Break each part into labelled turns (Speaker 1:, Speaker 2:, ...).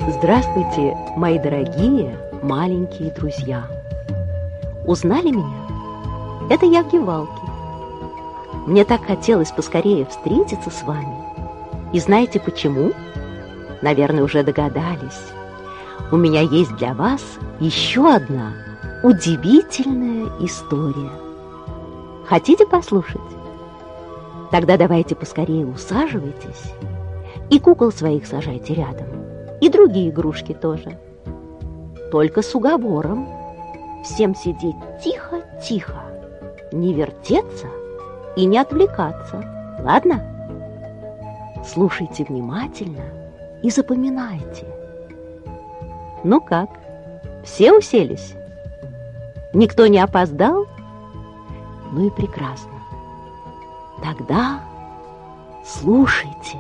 Speaker 1: Здравствуйте, мои дорогие маленькие друзья! Узнали меня? Это я Гевалки. Мне так хотелось поскорее встретиться с вами. И знаете почему? Наверное, уже догадались. У меня есть для вас еще одна удивительная история. Хотите послушать? Тогда давайте поскорее усаживайтесь и кукол своих сажайте рядом, и другие игрушки тоже. Только с уговором: всем сидеть тихо-тихо, не вертеться и не отвлекаться, ладно? Слушайте внимательно и запоминайте. Ну как, все уселись? Никто не опоздал? Ну и прекрасно. Тогда слушайте.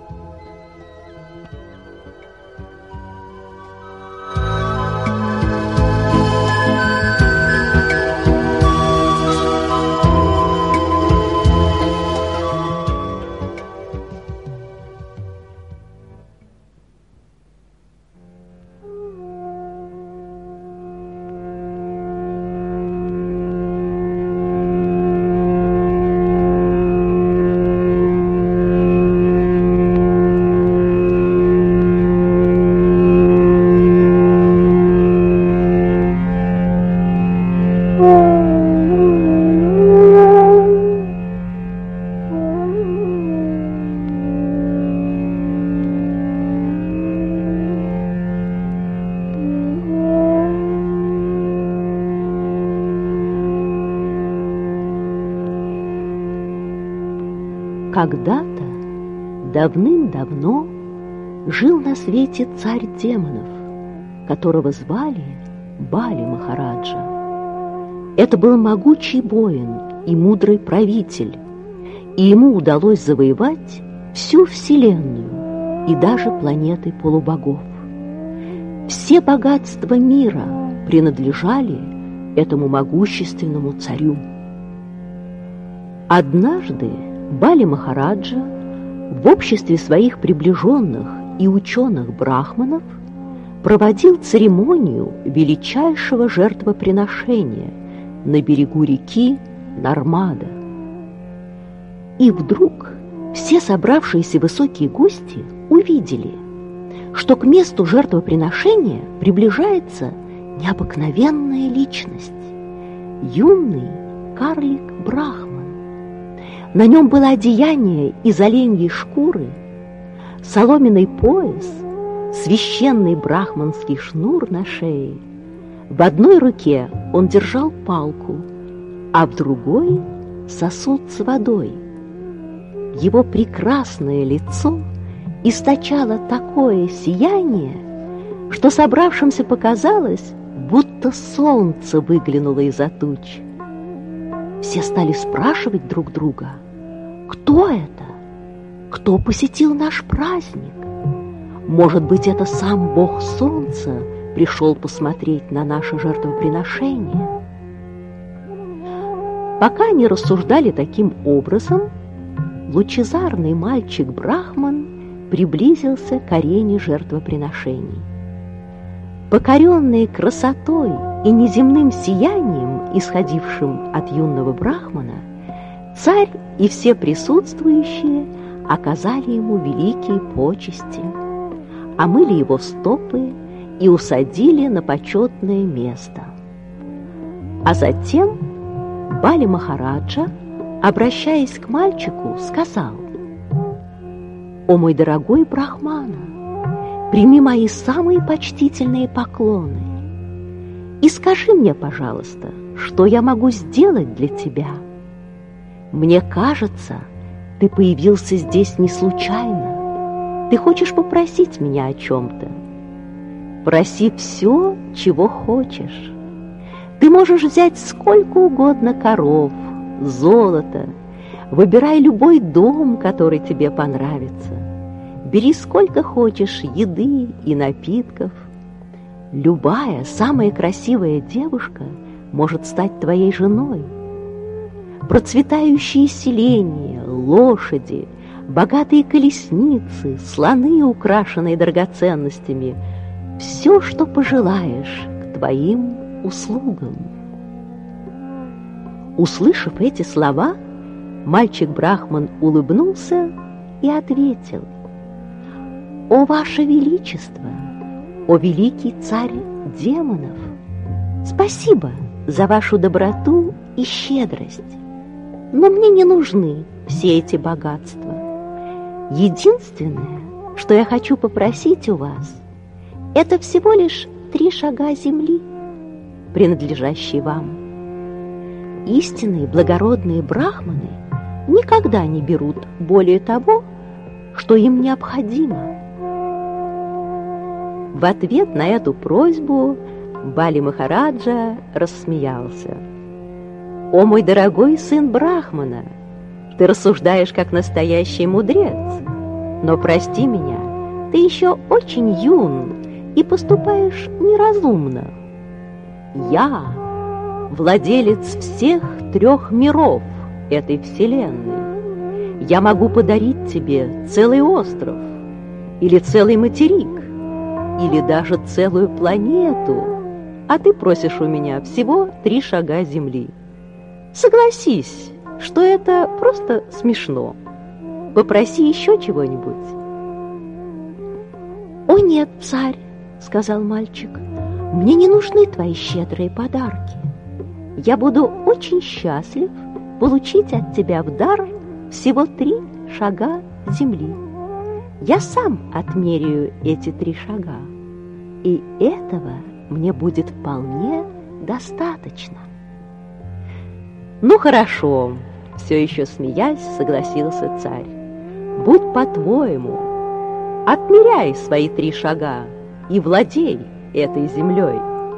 Speaker 1: Когда-то, давным-давно, жил на свете царь демонов, которого звали Бали Махараджа. Это был могучий воин и мудрый правитель, и ему удалось завоевать всю вселенную и даже планеты полубогов. Все богатства мира принадлежали этому могущественному царю. Однажды Бали Махараджа в обществе своих приближенных и ученых-брахманов проводил церемонию величайшего жертвоприношения на берегу реки Нармада. И вдруг все собравшиеся высокие гости увидели, что к месту жертвоприношения приближается необыкновенная личность – юный карлик-брахман. На нем было одеяние из оленьей шкуры, соломенный пояс, священный брахманский шнур на шее. В одной руке он держал палку, а в другой — сосуд с водой. Его прекрасное лицо источало такое сияние, что собравшимся показалось, будто солнце выглянуло из-за туч. Все стали спрашивать друг друга: кто это? Кто посетил наш праздник? Может быть, это сам Бог Солнца пришел посмотреть на наше жертвоприношение? Пока они рассуждали таким образом, лучезарный мальчик-брахман приблизился к арене жертвоприношений. Покоренные красотой и неземным сиянием, исходившим от юного брахмана, царь и все присутствующие оказали ему великие почести, омыли его стопы и усадили на почетное место. А затем Бали Махараджа, обращаясь к мальчику, сказал: «О мой дорогой брахмана, прими мои самые почтительные поклоны и скажи мне, пожалуйста, что я могу сделать для тебя? Мне кажется, ты появился здесь не случайно. Ты хочешь попросить меня о чем-то? Проси все, чего хочешь. Ты можешь взять сколько угодно коров, золота, выбирай любой дом, который тебе понравится. Бери сколько хочешь еды и напитков. Любая самая красивая девушка может стать твоей женой. Процветающие селения, лошади, богатые колесницы, слоны, украшенные драгоценностями, все, что пожелаешь, к твоим услугам». Услышав эти слова, мальчик-брахман улыбнулся и ответил: «О, Ваше Величество, о великий царь демонов, спасибо за вашу доброту и щедрость, но мне не нужны все эти богатства. Единственное, что я хочу попросить у вас, это всего лишь 3 шага земли, принадлежащие вам. Истинные благородные брахманы никогда не берут более того, что им необходимо». В ответ на эту просьбу Бали Махараджа рассмеялся. «О, мой дорогой сын Брахмана, ты рассуждаешь как настоящий мудрец, но прости меня, ты еще очень юн и поступаешь неразумно. Я владелец всех 3 миров этой вселенной. Я могу подарить тебе целый остров, или целый материк, или даже целую планету, а ты просишь у меня всего 3 шага земли. Согласись, что это просто смешно. Попроси еще чего-нибудь». «О нет, царь, — сказал мальчик, — мне не нужны твои щедрые подарки. Я буду очень счастлив получить от тебя в дар всего 3 шага земли. Я сам отмеряю эти 3 шага, и этого мне будет вполне достаточно». «Ну хорошо, — все еще смеясь, согласился царь, — будь по-твоему, отмеряй свои 3 шага и владей этой землей».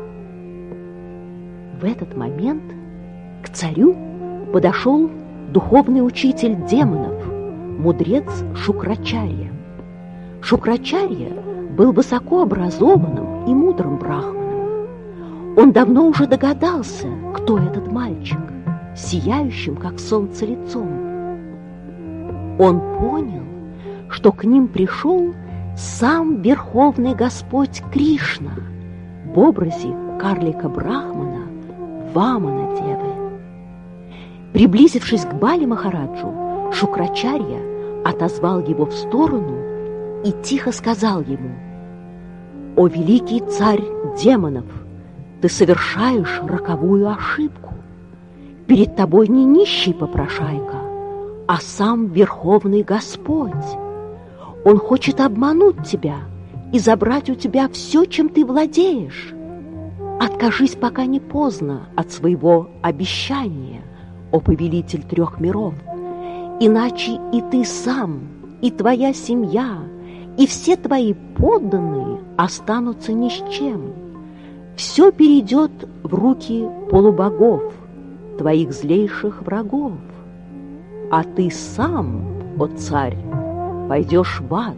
Speaker 1: В этот момент к царю подошел духовный учитель демонов, мудрец Шукрачарья. Шукрачарья был высокообразованным и мудрым брахманом. Он давно уже догадался, кто этот мальчик, сияющим, как солнце, лицом. Он понял, что к ним пришел сам Верховный Господь Кришна в образе карлика-брахмана Вамана-девы. Приблизившись к Бали Махараджу, Шукрачарья отозвал его в сторону и тихо сказал ему: «О великий царь демонов, ты совершаешь роковую ошибку. Перед тобой не нищий попрошайка, а сам Верховный Господь. Он хочет обмануть тебя и забрать у тебя все, чем ты владеешь. Откажись, пока не поздно, от своего обещания, о повелитель 3 миров, иначе и ты сам, и твоя семья, и все твои подданные останутся ни с чем. Все перейдет в руки полубогов, твоих злейших врагов, а ты сам, о царь, пойдешь в ад».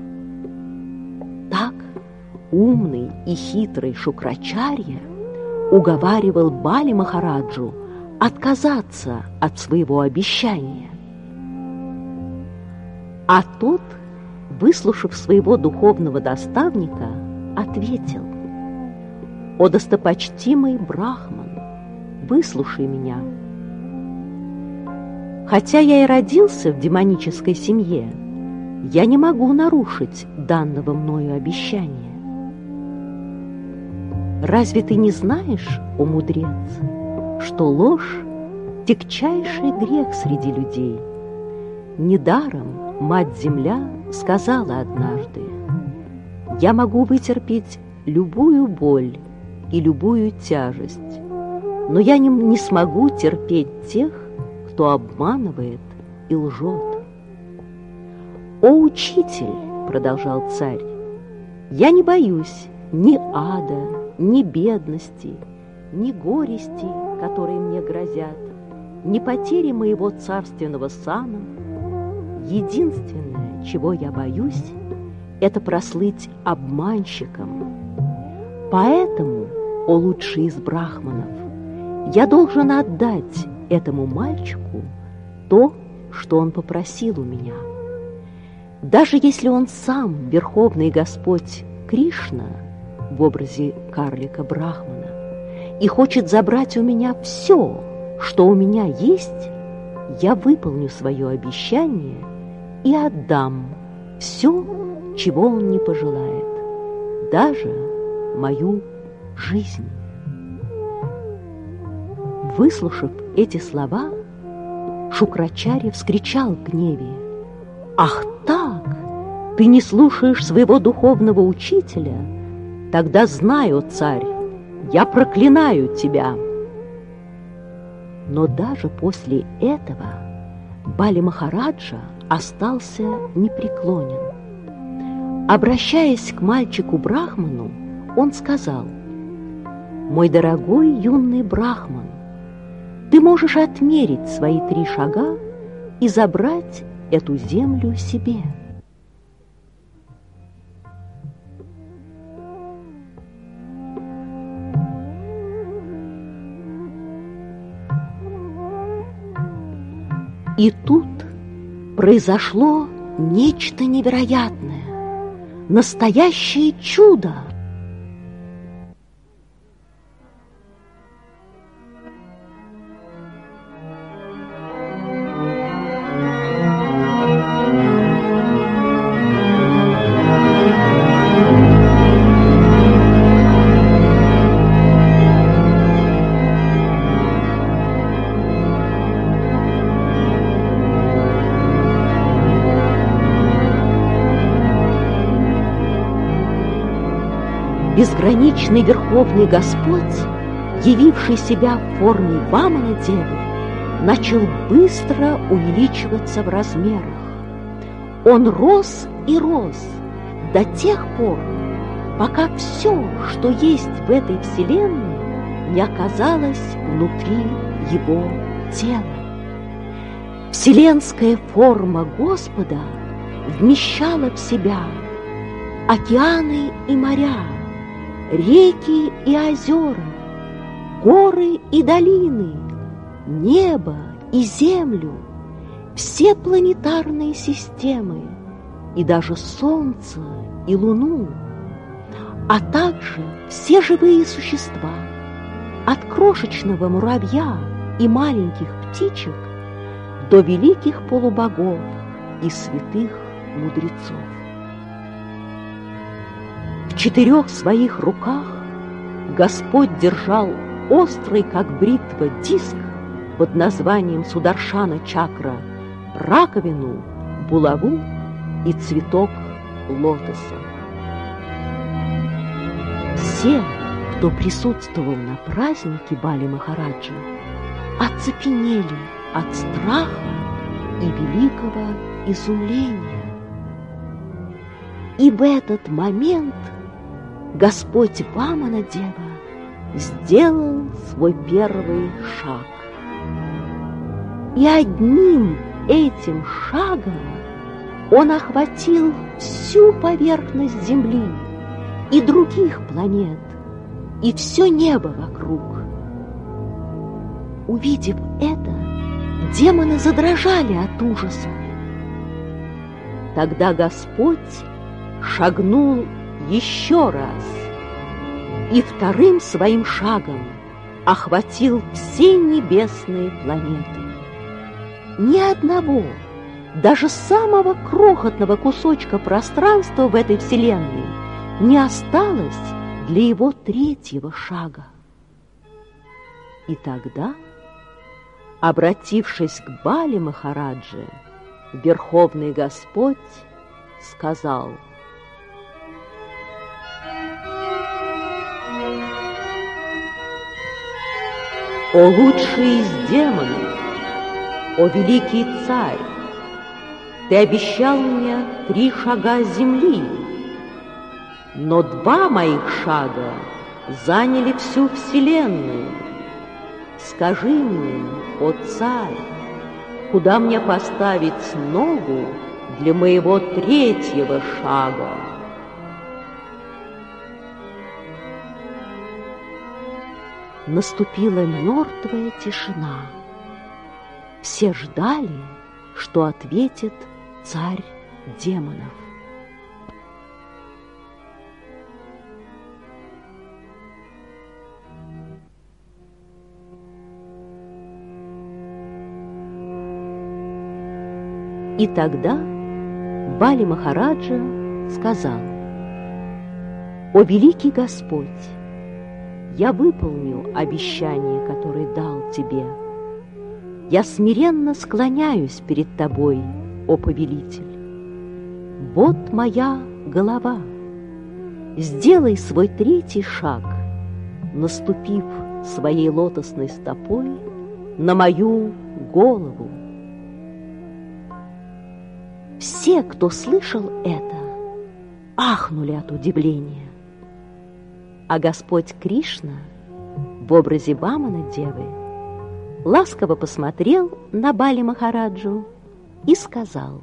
Speaker 1: Так умный и хитрый Шукрачарья уговаривал Бали Махараджу отказаться от своего обещания. А тот, выслушав своего духовного наставника, ответил: «О достопочтимый брахман, выслушай меня. Хотя я и родился в демонической семье, я не могу нарушить данного мною обещания. Разве ты не знаешь, о мудрец, что ложь – тягчайший грех среди людей? Недаром Мать-Земля сказала однажды: я могу вытерпеть любую боль и любую тяжесть, но я не смогу терпеть тех, кто обманывает и лжет. «О, учитель, — продолжал царь, — я не боюсь ни ада, ни бедности, ни горести, которые мне грозят, ни потери моего царственного сана. Единственное, чего я боюсь, это прослыть обманщиком. Поэтому, о лучший из брахманов, я должен отдать этому мальчику то, что он попросил у меня. Даже если он сам, Верховный Господь Кришна, в образе карлика Брахмана, и хочет забрать у меня все, что у меня есть, я выполню свое обещание и отдам все, чего он не пожелает, даже мою жизнь. Выслушав эти слова, Шукрачарья вскричал в гневе: «Ах так! Ты не слушаешь своего духовного учителя? Тогда знай, о царь, я проклинаю тебя!» Но даже после этого Бали Махараджа остался непреклонен. Обращаясь к мальчику Брахману, он сказал: «Мой дорогой юный Брахман, ты можешь отмерить свои 3 шага и забрать эту землю себе». И тут произошло нечто невероятное, настоящее чудо. Безграничный Верховный Господь, явивший себя в форме Вамана-девы, начал быстро увеличиваться в размерах. Он рос и рос до тех пор, пока все, что есть в этой вселенной, не оказалось внутри его тела. Вселенская форма Господа вмещала в себя океаны и моря, реки и озера, горы и долины, небо и землю, все планетарные системы и даже Солнце и Луну, а также все живые существа, от крошечного муравья и маленьких птичек до великих полубогов и святых мудрецов. В 4 своих руках Господь держал острый, как бритва, диск под названием Сударшана чакра, раковину, булаву и цветок лотоса. Все, кто присутствовал на празднике Бали Махараджа, оцепенели от страха и великого изумления. И в этот момент Господь Вамана-дева сделал свой первый шаг. И одним этим шагом он охватил всю поверхность Земли и других планет, и все небо вокруг. Увидев это, демоны задрожали от ужаса. Тогда Господь шагнул еще раз и вторым своим шагом охватил все небесные планеты. Ни одного, даже самого крохотного кусочка пространства в этой вселенной не осталось для его 3-го шага. И тогда, обратившись к Бали Махараджи, Верховный Господь сказал: «О лучший из демонов, о великий царь, ты обещал мне 3 шага земли, но 2 моих шага заняли всю вселенную. Скажи мне, о царь, куда мне поставить ногу для моего 3-го шага?» Наступила мертвая тишина. Все ждали, что ответит царь демонов. И тогда Бали Махараджа сказал: «О великий Господь, я выполню обещание, которое дал тебе. Я смиренно склоняюсь перед тобой, о повелитель. Вот моя голова. Сделай свой третий шаг, наступив своей лотосной стопой на мою голову». Все, кто слышал это, ахнули от удивления. А Господь Кришна в образе Вамана Девы ласково посмотрел на Бали Махараджу и сказал: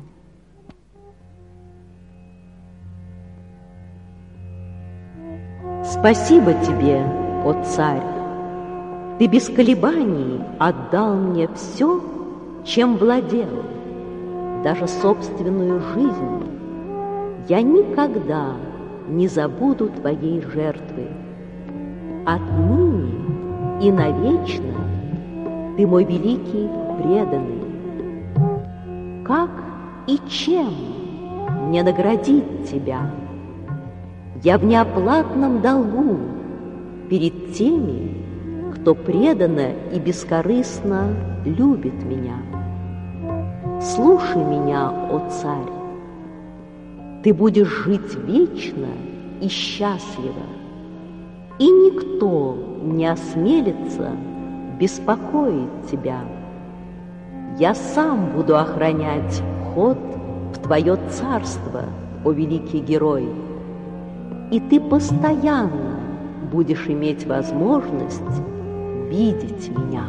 Speaker 1: «Спасибо тебе, о царь! Ты без колебаний отдал мне все, чем владел, даже собственную жизнь. Я никогда не забуду твоей жертвы. Отныне и навечно ты мой великий преданный. Как и чем мне наградить тебя? Я в неоплатном долгу перед теми, кто преданно и бескорыстно любит меня. Слушай меня, о царь, ты будешь жить вечно и счастливо, и никто не осмелится беспокоить тебя. Я сам буду охранять вход в твое царство, о великий герой, и ты постоянно будешь иметь возможность видеть меня».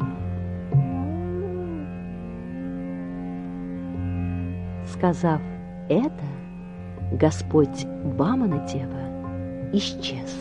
Speaker 1: Сказав это, Господь Вамана Дева исчез.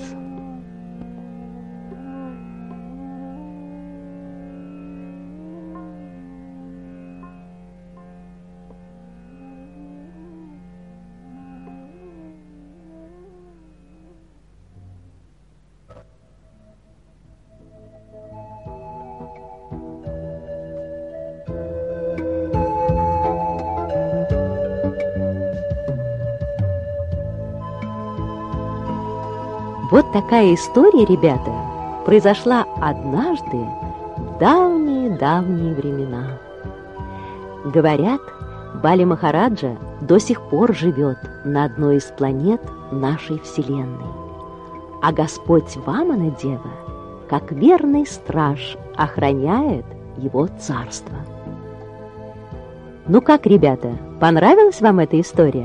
Speaker 1: Вот такая история, ребята, произошла однажды в давние-давние времена. Говорят, Бали Махараджа до сих пор живет на одной из планет нашей Вселенной, а Господь Вамана Дева, как верный страж, охраняет его царство. Ну как, ребята, понравилась вам эта история?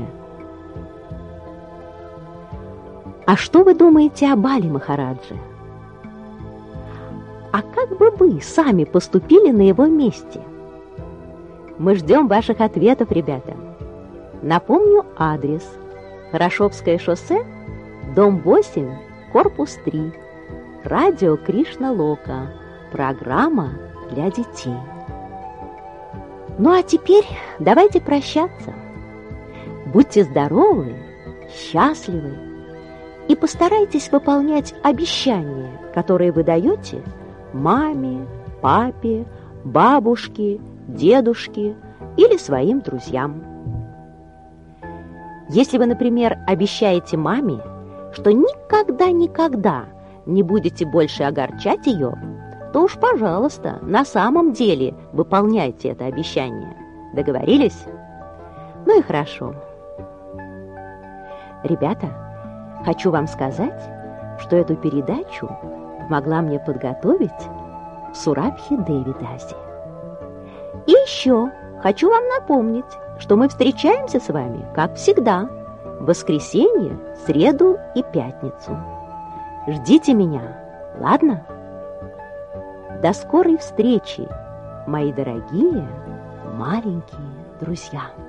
Speaker 1: А что вы думаете о Бали Махараджи? А как бы вы сами поступили на его месте? Мы ждем ваших ответов, ребята. Напомню адрес: Хорошевское шоссе, дом 8, корпус 3, радио Кришна Лока, программа для детей. Ну а теперь давайте прощаться. Будьте здоровы, счастливы и постарайтесь выполнять обещания, которые вы даете маме, папе, бабушке, дедушке или своим друзьям. Если вы, например, обещаете маме, что никогда не будете больше огорчать ее, то уж, пожалуйста, на самом деле выполняйте это обещание. Договорились? Ну и хорошо. Ребята, хочу вам сказать, что эту передачу помогла мне подготовить Сурабхи Деви Даси. И еще хочу вам напомнить, что мы встречаемся с вами, как всегда, в воскресенье, среду и пятницу. Ждите меня, ладно? До скорой встречи, мои дорогие маленькие друзья!